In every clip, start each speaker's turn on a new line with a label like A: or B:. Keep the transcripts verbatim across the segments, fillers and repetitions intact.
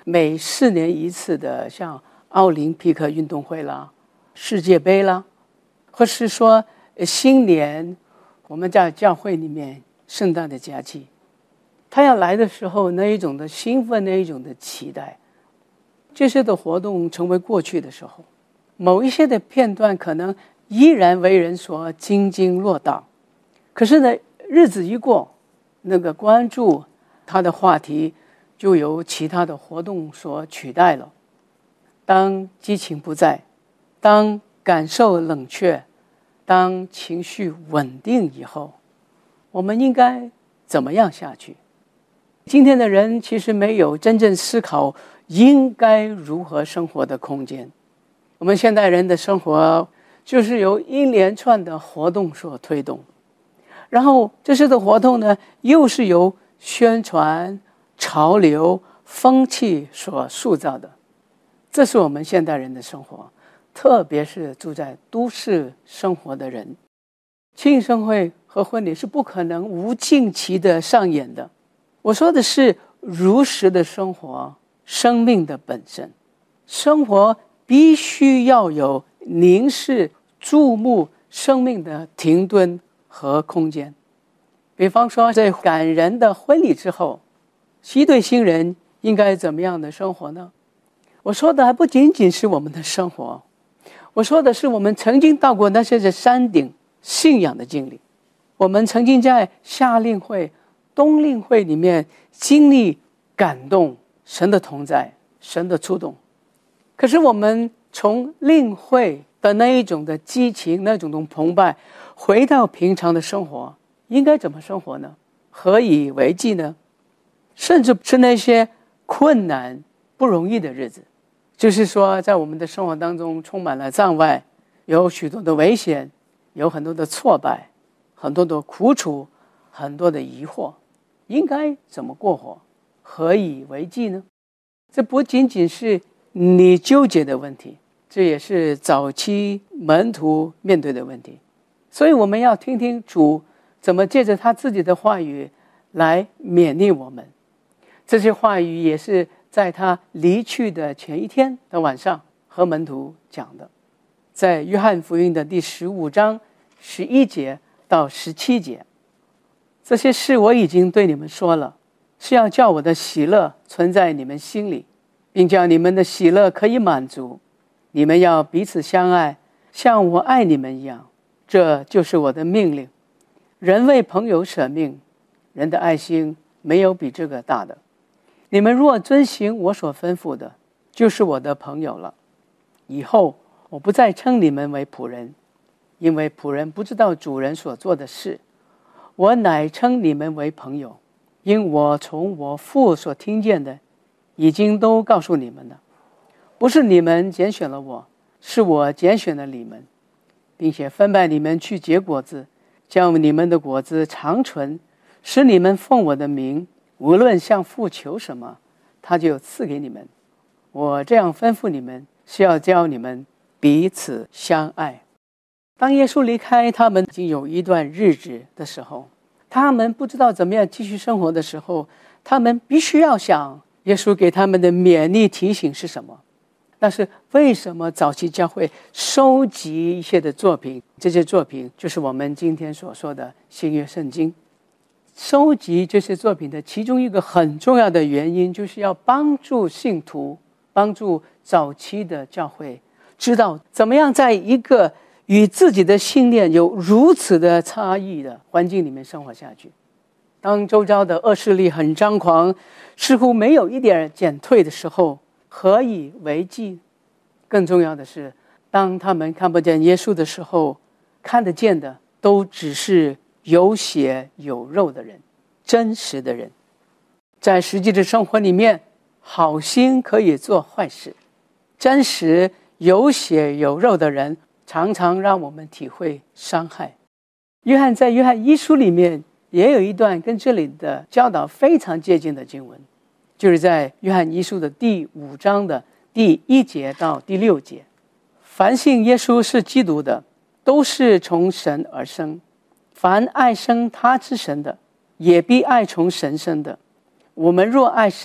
A: 每四年一次的像奥林匹克运动会啦、世界杯啦，或是说新年我们在教会里面圣诞的假期，他要来的时候那一种的兴奋，那一种的期待，这些的活动成为过去的时候，某一些的片段可能依然为人所津津乐道，可是呢日子一过，那个关注他的话题就由其他的活动所取代了。当激情不在，当感受冷却，当情绪稳定以后，我们应该怎么样下去？今天的人其实没有真正思考应该如何生活的空间。我们现代人的生活就是由一连串的活动所推动，然后这些的活动呢，又是由宣传、潮流、风气所塑造的。这是我们现代人的生活，特别是住在都市生活的人。庆生会和婚礼是不可能无尽期的上演的。我说的是如实的生活，生命的本身。生活必须要有凝视、注目生命的停顿和空间。比方说在感人的婚礼之后，一对新人应该怎么样的生活呢？我说的还不仅仅是我们的生活，我说的是我们曾经到过那些在山顶信仰的经历，我们曾经在夏令会、冬令会里面经历感动神的同在、神的触动。可是我们从令会的那一种的激情、那种的澎湃，回到平常的生活，应该怎么生活呢？何以为继呢？甚至是那些困难不容易的日子，就是说在我们的生活当中充满了障碍，有许多的危险，有很多的挫败，很多的苦楚，很多的疑惑，应该怎么过活？何以为继呢？这不仅仅是你纠结的问题，这也是早期门徒面对的问题。所以我们要听听主怎么借着他自己的话语来勉励我们。这些话语也是在他离去的前一天的晚上和门徒讲的，在约翰福音的第十五章十一节到十七节。这些事我已经对你们说了，是要叫我的喜乐存在你们心里，并叫你们的喜乐可以满足。你们要彼此相爱，像我爱你们一样，这就是我的命令。人为朋友舍命，人的爱心没有比这个大的。你们若遵行我所吩咐的，就是我的朋友了。以后我不再称你们为仆人，因为仆人不知道主人所做的事。我乃称你们为朋友，因我从我父所听见的，已经都告诉你们了。不是你们拣选了我，是我拣选了你们，并且分派你们去结果子，叫你们的果子长存，使你们奉我的名，无论向父求什么，他就赐给你们。我这样吩咐你们，是要教你们彼此相爱。当耶稣离开他们已经有一段日子的时候，他们不知道怎么样继续生活的时候，他们必须要想耶稣给他们的勉励提醒是什么。但是为什么早期教会收集一些的作品，这些作品就是我们今天所说的新约圣经。收集这些作品的其中一个很重要的原因，就是要帮助信徒，帮助早期的教会知道怎么样在一个与自己的信念有如此的差异的环境里面生活下去。当周遭的恶势力很张狂，似乎没有一点减退的时候，何以为继？更重要的是，当他们看不见耶稣的时候，看得见的都只是有血有肉的人，真实的人。在实际的生活里面，好心可以做坏事，真实有血有肉的人常常让我们体会伤害。约翰在约翰一书里面也有一段跟这里的教导非常接近的经文，就是在约翰一书的第五章的第一节到第六节。凡信耶稣是基督的，都是从神而生，凡爱生他之神的，也必爱从神生的。我们若爱神，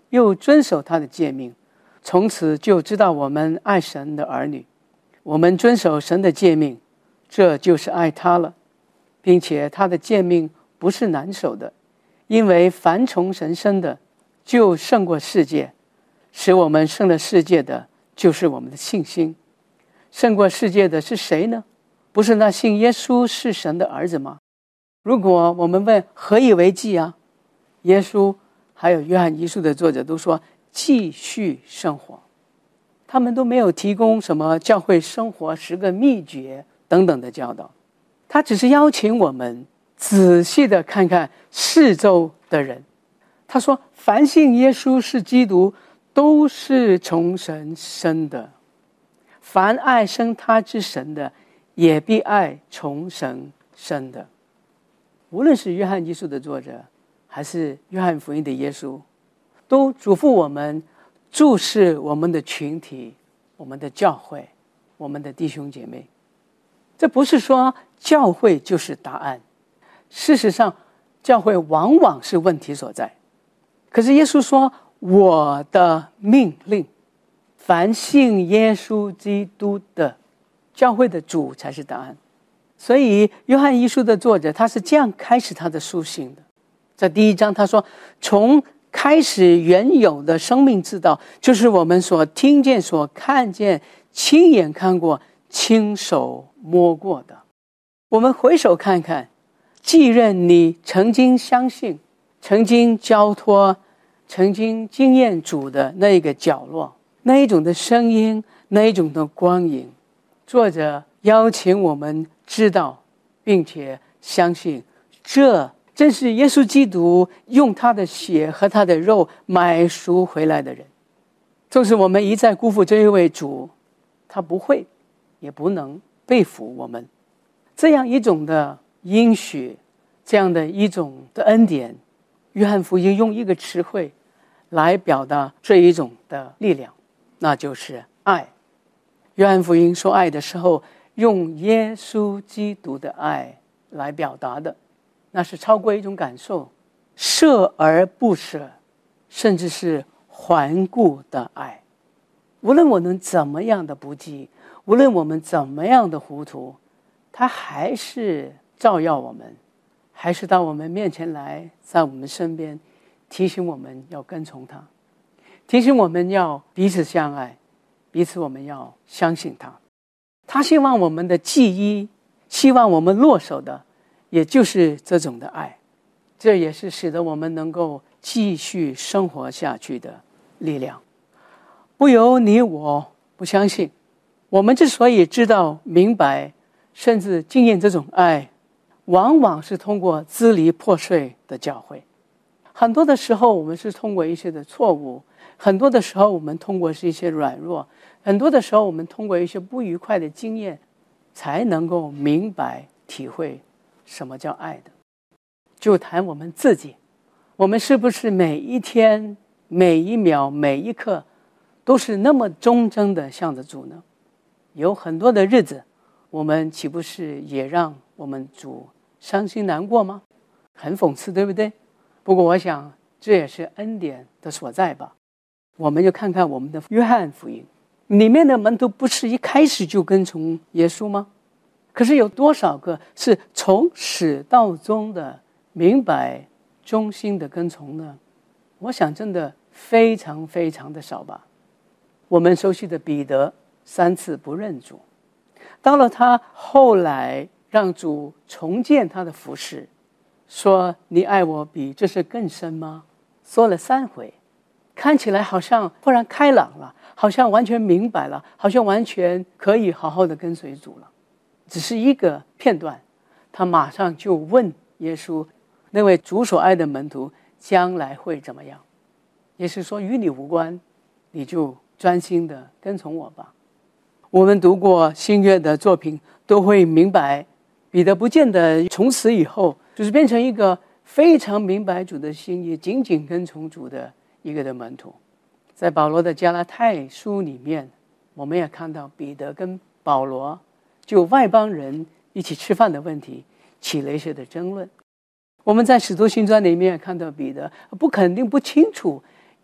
A: 又遵守他的诫命，从此就知道我们爱神的儿女。我们遵守神的诫命，这就是爱他了，并且他的诫命不是难守的，因为凡从神生的就胜过世界，使我们胜了世界的就是我们的信心。胜过世界的是谁呢？不是那信耶稣是神的儿子吗？如果我们问何以为继啊，耶稣还有约翰一书的作者都说继续生活，他们都没有提供什么教会生活十个秘诀等等的教导，他只是邀请我们仔细的看看四周的人。他说凡信耶稣是基督都是从神生的，凡爱生他之神的也必爱从神生的。无论是约翰一书的作者还是约翰福音的耶稣，都嘱咐我们注视我们的群体，我们的教会，我们的弟兄姐妹。这不是说教会就是答案，事实上教会往往是问题所在。可是耶稣说我的命令，凡信耶稣基督的，教会的主才是答案。所以约翰一书的作者他是这样开始他的书信的。在第一章他说，从开始原有的生命之道，就是我们所听见所看见亲眼看过亲手摸过的。我们回首看看，既认你曾经相信，曾经交托，曾经经验主的那一个角落，那一种的声音，那一种的光影，作者邀请我们知道并且相信，这正是耶稣基督用他的血和他的肉买赎回来的人。纵使我们一再辜负这一位主，他不会也不能背负我们。这样一种的应许，这样的一种的恩典，约翰福音用一个词汇来表达这一种的力量，那就是爱。约翰福音说爱的时候，用耶稣基督的爱来表达的，那是超过一种感受，舍而不舍，甚至是环顾的爱。无论我们怎么样的不济，无论我们怎么样的糊涂，他还是照耀我们，还是到我们面前来，在我们身边提醒我们要跟从他，提醒我们要彼此相爱，彼此我们要相信他。他希望我们的记忆，希望我们落手的也就是这种的爱，这也是使得我们能够继续生活下去的力量。不由你我不相信，我们之所以知道明白甚至经验这种爱，往往是通过支离破碎的教会。很多的时候我们是通过一些的错误，很多的时候我们通过是一些软弱，很多的时候我们通过一些不愉快的经验，才能够明白体会什么叫爱的。就谈我们自己，我们是不是每一天每一秒每一刻都是那么忠贞的向着主呢？有很多的日子，我们岂不是也让我们主伤心难过吗？很讽刺，对不对？不过我想这也是恩典的所在吧。我们就看看我们的约翰福音里面的门徒，不是一开始就跟从耶稣吗？可是有多少个是从始到终的明白忠心的跟从呢？我想真的非常非常的少吧。我们熟悉的彼得三次不认主，到了他后来让主重建他的服事，说你爱我比这是更深吗？说了三回，看起来好像忽然开朗了，好像完全明白了，好像完全可以好好的跟随主了。只是一个片段，他马上就问耶稣，那位主所爱的门徒将来会怎么样？耶稣说与你无关，你就专心的跟从我吧。我们读过新约的作品都会明白，彼得不见得从此以后就是变成一个非常明白主的心意，紧紧跟从主的一个的门徒。在保罗的加拉太书里面，我们也看到彼得跟保罗就外邦人一起吃饭的问题起了一些的争论。我们在使徒行传里面看到彼得不肯定不清楚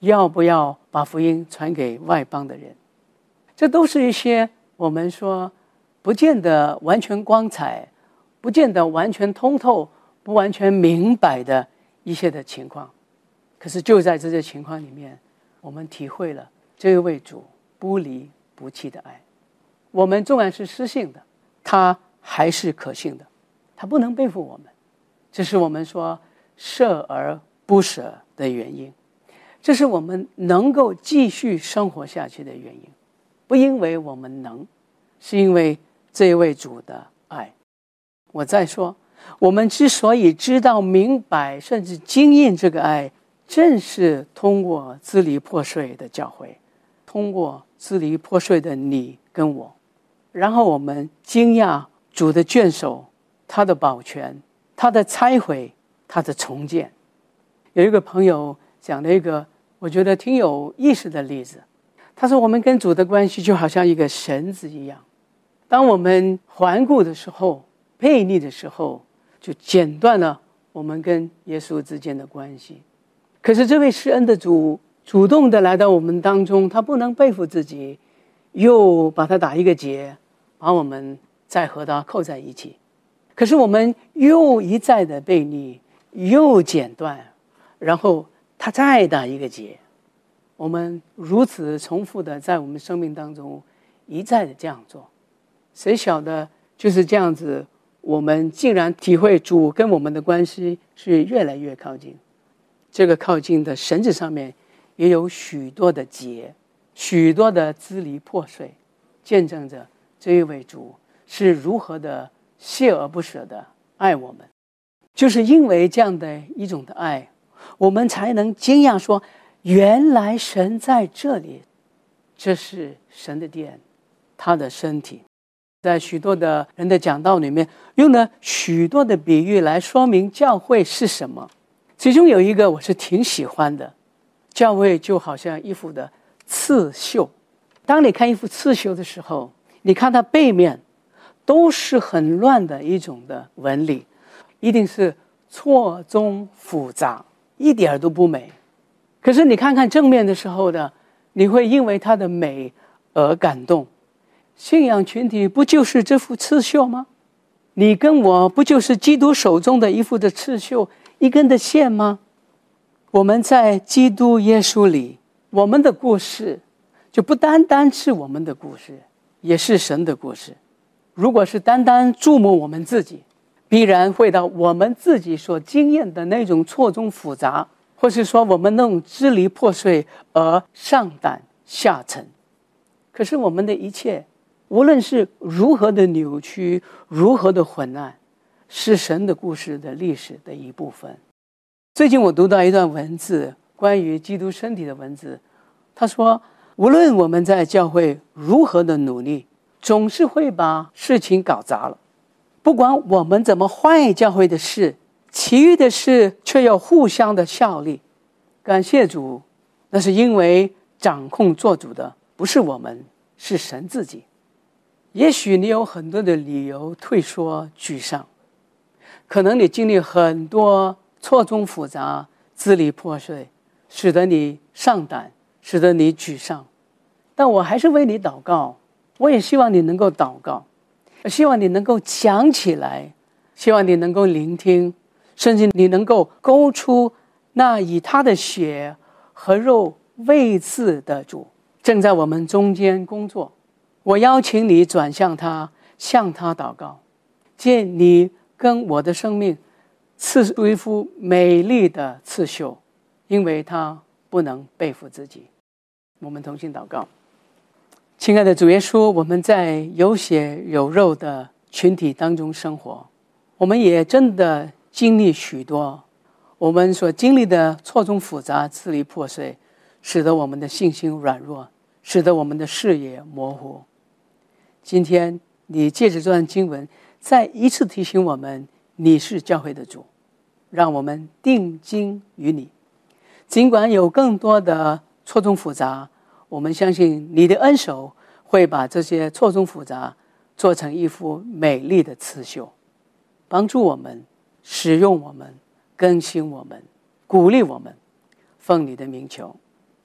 A: 要不要把福音传给外邦的人？这都是一些我们说不见得完全光彩，不见得完全通透，不完全明白的一些的情况。可是就在这些情况里面，我们体会了这一位主不离不弃的爱。我们纵然是失信的，他还是可信的，他不能背负我们。这是我们说舍而不舍的原因，这是我们能够继续生活下去的原因。不因为我们能，是因为这一位主的爱。我再说，我们之所以知道明白甚至经验这个爱，正是通过支离破碎的教会，通过支离破碎的你跟我，然后我们惊讶主的眷守，他的保全，他的拆毁，他的重建。有一个朋友讲了一个我觉得挺有意思的例子，他说我们跟主的关系就好像一个绳子一样，当我们环顾的时候，背逆的时候，就剪断了我们跟耶稣之间的关系。可是这位施恩的主主动的来到我们当中，他不能背负自己，又把他打一个结，把我们再和他扣在一起。可是我们又一再的背逆，又剪断，然后他再打一个结。我们如此重复的在我们生命当中一再的这样做，谁晓得就是这样子，我们竟然体会主跟我们的关系是越来越靠近。这个靠近的绳子上面也有许多的结，许多的支离破碎，见证着这一位主是如何的锲而不舍的爱我们。就是因为这样的一种的爱，我们才能惊讶说，原来神在这里，这是神的殿，他的身体。在许多的人的讲道里面，用了许多的比喻来说明教会是什么。其中有一个我是挺喜欢的，教会就好像一幅的刺绣。当你看一幅刺绣的时候，你看它背面都是很乱的一种的纹理，一定是错综复杂，一点都不美。可是你看看正面的时候呢，你会因为它的美而感动。信仰群体不就是这幅刺绣吗？你跟我不就是基督手中的一幅的刺绣，一根的线吗？我们在基督耶稣里，我们的故事就不单单是我们的故事，也是神的故事。如果是单单注目我们自己，必然会到我们自己所经验的那种错综复杂，或是说我们那种支离破碎而上胆下沉。可是我们的一切，无论是如何的扭曲，如何的混乱，是神的故事的历史的一部分。最近我读到一段文字，关于基督身体的文字，他说，无论我们在教会如何的努力，总是会把事情搞砸了。不管我们怎么坏教会的事，其余的事却要互相的效力。感谢主，那是因为掌控做主的不是我们，是神自己。也许你有很多的理由退缩沮丧，可能你经历很多错综复杂，支离破碎，使得你上胆，使得你沮丧。但我还是为你祷告，我也希望你能够祷告，希望你能够讲起来，希望你能够聆听，甚至你能够勾出那以他的血和肉喂赐的主正在我们中间工作。我邀请你转向他，向他祷告，见你跟我的生命刺出一幅美丽的刺绣，因为他不能背负自己。我们同心祷告。亲爱的主耶稣，我们在有血有肉的群体当中生活，我们也真的经历许多，我们所经历的错综复杂，支离破碎，使得我们的信心软弱，使得我们的视野模糊。今天你借着这段经文再一次提醒我们，你是教会的主，让我们定睛于你。尽管有更多的错综复杂，我们相信你的恩手会把这些错综复杂做成一幅美丽的刺绣，帮助我们，使用我们，更新我们，鼓励我们。奉你的名求，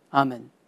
A: 阿们。